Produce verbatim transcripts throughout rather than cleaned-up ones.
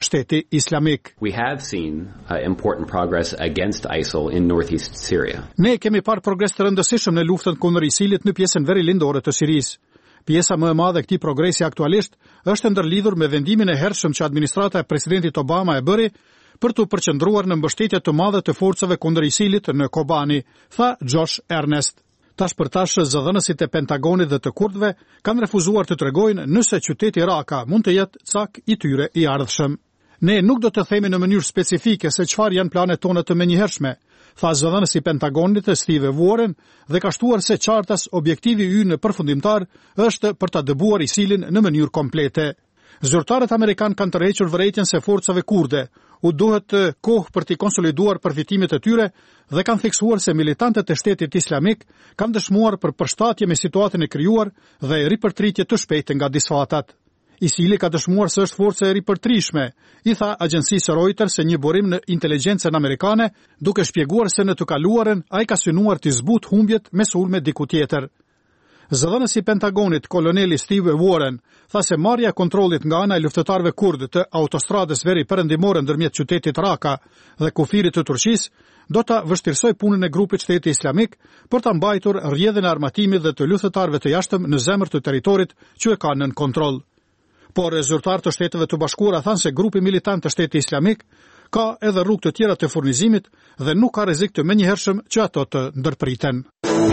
Shteti Islamik. We have seen uh, important progress against I S I L in northeast Syria. Ne kemi parë progres të rëndësishëm në luftën kundër ISIL-it në pjesën verilindore të Sirisë. Pjesa më e madhe e këtij progresi aktualisht është ndërlidhur me vendimin e hershëm që administrata e presidentit Obama e bëri për të përqendruar në mbështetje të madhe të forcave kundër ISIL-it në Kobani, tha Josh Earnest. Tash për tash zëdhënësit e Pentagonit dhe të kurdëve kanë refuzuar të tregojnë nëse qyteti Raqqa mund të jetë cak i tyre i ardhshëm. Ne nuk do të themi në mënyrë specifike se çfarë janë planet tona të menjëhershme, tha zëdhënësi i Pentagonit Steve Warren dhe ka shtuar se qartas objektivi ynë përfundimtar është për ta dëbuar ISIL-in në mënyrë komplete. Zyrtarët amerikan kanë tërhequr vërejtjen se forcave kurde u duhet kohë për të konsoliduar përfitimet e tyre dhe kanë theksuar se militantët e Shtetit Islamik kanë dëshmuar për përshtatje me situatën e krijuar dhe ripërtritje të shpejtë nga disfatat. ISIL ka dëshmuar se është forcë e ripërtrishme, i tha agjencisë Reuters se një burim në inteligjencën amerikane, duke shpjeguar se në të kaluarën ai ka synuar të zbut humbjet me sulme diku tjetër. Zëdhënësi i Pentagonit, koloneli Steve Warren, tha se marrja e kontrollit nga ana e luftëtarëve kurdë të autostradës veri perëndimore ndërmjet qytetit Raqqa dhe kufirit të Turqisë do ta vështirësoj punën e grupit Shteti Islamik për ta mbajtur rrjedhën e armatimit dhe të luftëtarëve të jashtëm në zemër të territorit që e kanë nën kontroll. Por zyrtarët të Shteteve të Bashkuara thanë se grupi militant të Shtetit Islamik ka edhe rrugë të tjera të furnizimit dhe nuk ka rrezik të menjëhershëm që ato të ndërpriten.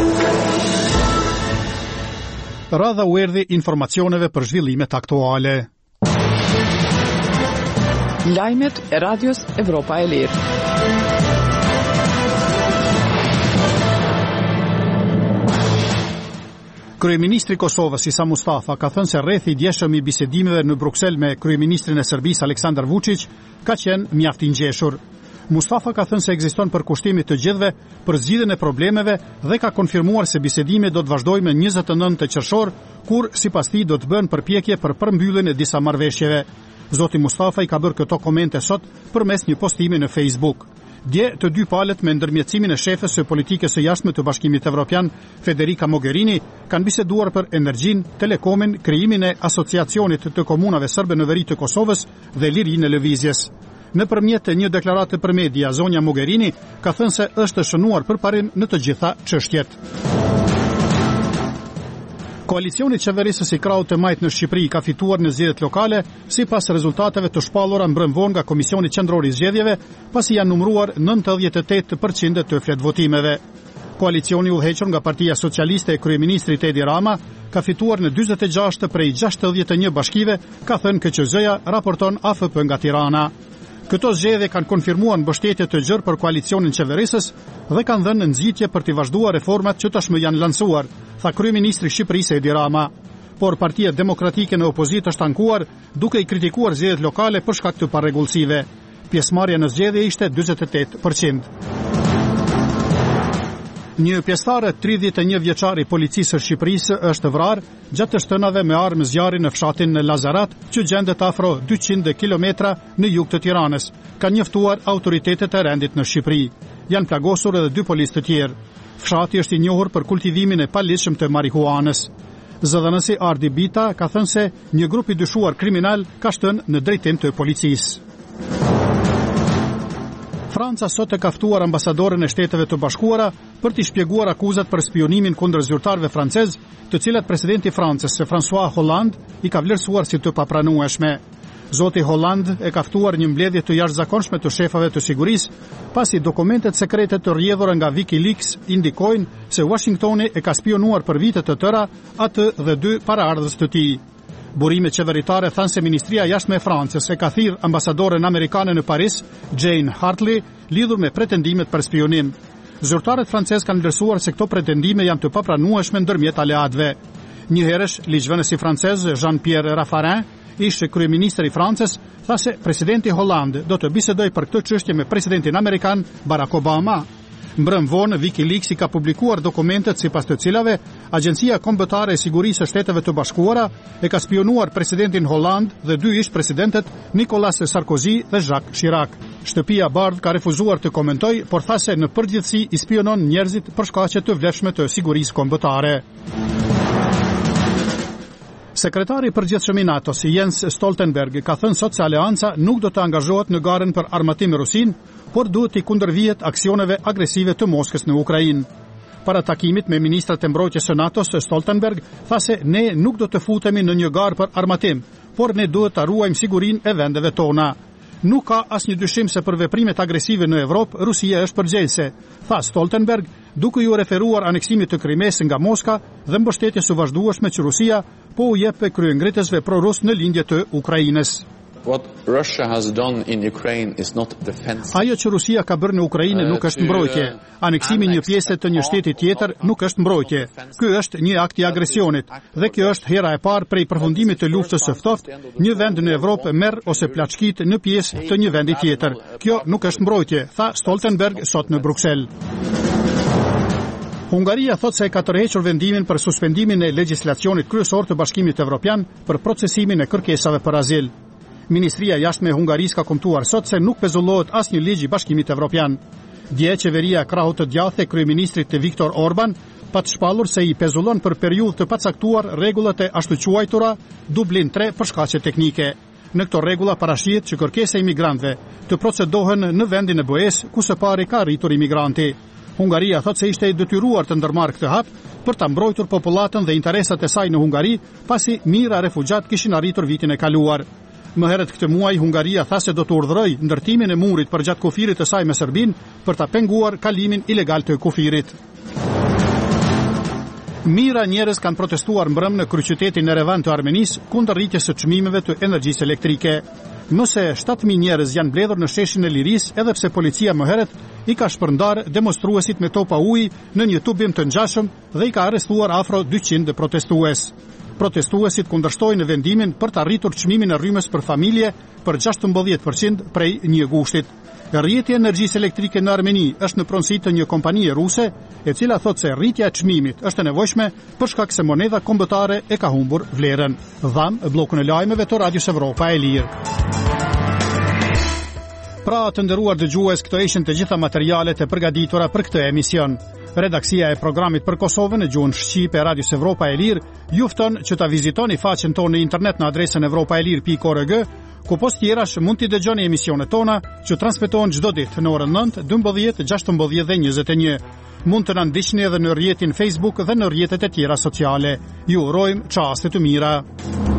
Radha u erdhi informacioneve për zhvillimet aktuale. Lajmet e Radios Evropa e Lirë. Kryeministri i Kosovës Isa Mustafa ka thënë se rrethi i djeshëm i bisedimeve në Bruksel me kryeministrin e Serbisë Aleksandar Vučić ka qenë mjaft i ngjeshur. Mustafa ka thënë se ekziston përkushtimi të gjithëve për zgjidhjen e problemeve dhe ka konfirmuar se bisedimi do të vazhdojë më njëzet e nëntë qershor, kur sipas tij do të bëhen përpjekje për përmbylljen e disa marrëveshjeve. Zoti Mustafa i ka bërë këto komente sot përmes një postimi në Facebook. Dje të dy palët me ndërmjetësimin e shefes së politikës së jashtme të Bashkimit Evropian, Federica Mogherini, kanë biseduar për energjinë, telekomin, krijimin e asociacionit të komunave serbe në veri të Kosovës dhe lirinë e lëvizjes. Nëpërmjet një deklarate për media, zonja Mogherini ka thënë se është shënuar përparim në të gjitha çështjet. Koalicioni qeverisës i krahut të majt në Shqipëri ka fituar në zgjedhjet lokale sipas rezultateve të shpallura mbrëm vonë nga Komisioni Qendror i Zgjedhjeve, pasi janë numëruar nëntëdhjetë e tetë përqind të fletvotimeve. Koalicioni udhëhequr nga Partia Socialiste e kryeministrit Edi Rama ka fituar në dyzet e gjashtë prej gjashtëdhjetë e një bashkive, ka thënë K Q Z-ja, raporton A F P nga Tirana. Këto zgjedhje kanë konfirmuar mbështetje të gjerë për koalicionin qeverisës dhe kanë dhënë nxitje për të vazhduar reformat që tashmë janë lancuar, tha kryeministri i Shqipërisë Edi Rama. Por Partia Demokratike në opozitë është ankuar duke i kritikuar zgjedhjet lokale për shkak të parregullsive. Pjesëmarrja në zgjedhje ishte njëzet e tetë përqind. Një pjesëtare tridhjetë e një vjeçar i policisë së Shqipërisë është vrarë gjatë të shtënave me armë zjarri në fshatin në Lazarat, që gjendet afro dyqind kilometra në jug të Tiranës, ka njoftuar autoritetet e rendit në Shqipëri. Janë plagosur edhe dy policë të tjerë. Fshati është i njohur për kultivimin e paligjshëm të marihuanës. Zëdhënësi Ardi Bita ka thënë se një grup i dyshuar kriminal ka shtënë në drejtim të policisë. Franca sot e ka ftuar ambasadoren e Shteteve të Bashkuara për t'i shpjeguar akuzat për spionimin kundër zyrtarëve francezë, të cilat presidenti i Francës, François Hollande, i ka vlerësuar si të papranueshme. Zoti Hollande e ka ftuar një mbledhje të jashtëzakonshme të shefave të sigurisë, pasi dokumentet sekrete të rrjedhura nga WikiLeaks indikojnë se Washingtoni e ka spionuar për vite të tëra atë dhe dy paraardhës të tij. Burime qeveritare thanë se Ministria e Jashtme e Francës e ka thirrë ambasadoren amerikane në Paris, Jane Hartley, lidhur me pretendimet për spionim. Zyrtarët francezë kanë vlerësuar se këto pretendime janë të papranueshme ndërmjet aleatëve. Një herësh, ligjvënësi francez Jean-Pierre Raffarin, ishte kryeministri i Francës, tha se presidenti Hollande do të bisedojë për këtë çështje me presidentin amerikan Barack Obama. Mbrëm vonë, WikiLeaks i ka publikuar dokumentet sipas të cilave Agjencia Kombëtare e Sigurisë së Shteteve të Bashkuara e ka spionuar presidentin Hollande dhe dy ish presidentet Nicolas Sarkozy dhe Jacques Chirac. Shtëpia Bardh ka refuzuar të komentojë, por tha se në përgjithësi i spionon njerëzit për shkaqe të vlefshme të sigurisë kombëtare. Sekretari i përgjithshëm i NATO-s Jens Stoltenberg ka thënë sot se aleanca nuk do të angazhohet në garën për armatim me Rusin, por duhet të kundërvihet aksioneve agresive të Moskës në Ukrainë. Para takimit me ministrat e mbrojtjes së NATO-s, Stoltenberg tha se ne nuk do të futemi në një garë për armatim, por ne duhet të ruajmë sigurinë e vendeve tona. Nuk ka asnjë dyshim se për veprimet agresive në Evropë, Rusia është përgjegjëse, tha Stoltenberg, duke ju referuar aneksimit të Krimes nga Moska dhe mbështetjes së vazhdueshme që Rusia po u jep kryengritësve pro-rus në lindje të Ukrainës. What Russia has done in Ukraine is not defense. Ajo që Rusia ka bërë në Ukrainë nuk është mbrojtje. Aneksimi një pjesë të një shteti tjetër nuk është mbrojtje. Ky është një akt i agresionit dhe kjo është hera e parë prej përfundimit të luftës së ftohtë, një vend në Evropë merr ose plaçkit në pjesë të një vendi tjetër. Kjo nuk është mbrojtje, tha Stoltenberg sot në Bruksel. Hungaria thot se ka tërhequr vendimin për suspendimin e legjislacionit kryesor të Bashkimit Evropian për procesimin e kërkesave për azil. Ministria e Jashtme e Hungarisë ka komentuar sot se nuk pezullohet asnjë ligj i Bashkimit Evropian. Dje qeveria e krahut të djathtë e kryeministrit të Viktor Orban pa të shpallur se i pezullon për periudhë të pacaktuar rregullat e ashtu quajtura Dublin tre për shkaqe teknike. Në këto rregulla parashihet që kërkesa e imigrantëve të procedohen në vendin e B E-s ku së pari ka arritur imigranti. Hungaria thot se ishte e detyruar të ndërmarrë këtë hap për ta mbrojtur popullatën dhe interesat e saj në Hungari, pasi mijëra refugjat kishin arritur vitin e kaluar. Më herët këtë muaj, Hungaria tha se do të urdhërojë ndërtimin e murit përgjatë kufirit të saj me Serbinë për ta penguar kalimin ilegal të kufirit. Mijëra njerëz kanë protestuar mbrëm në kryeqytetin Erevan të Armenisë kundër rritjes së çmimeve të energjisë elektrike. Më se shtatë mijë njerëz janë mbledhur në sheshin e Lirisë, edhe pse policia më herët i ka shpërndar demonstruesit me topa uji në një tubim të ngjashëm dhe i ka arrestuar afro dyqind protestues. Protestuesit kundërshtojnë vendimin për të arritur çmimin e rrymës për familje për gjashtëmbëdhjetë përqind prej një gushtit. Rrjeti i energjisë elektrike në Armeni është në pronësi të një kompanie ruse, e cila thotë se rritja e çmimit është e nevojshme për shkak se monedha kombëtare e ka humbur vlerën. Dham bllokun e lajmeve të Radios Evropa e Lirë. Pra të nderuar dëgjues, këto ishin të gjitha materialet e përgatitura për këtë emision. Redaksia e programit për Kosovën në gjuhën shqipe e Radios Evropa e Lirë ju fton që ta vizitoni faqen tonë në internet në adresën evropaelir pikë org, ku post tjerash mund t'i dëgjoni emisionet tona që transmetohen çdo ditë në orën nëntë, dymbëdhjetë, gjashtëmbëdhjetë dhe njëzet e një. Mund të na ndiqni edhe në rrjetin Facebook dhe në rrjetet e tjera sociale. Ju urojmë çaste të mira.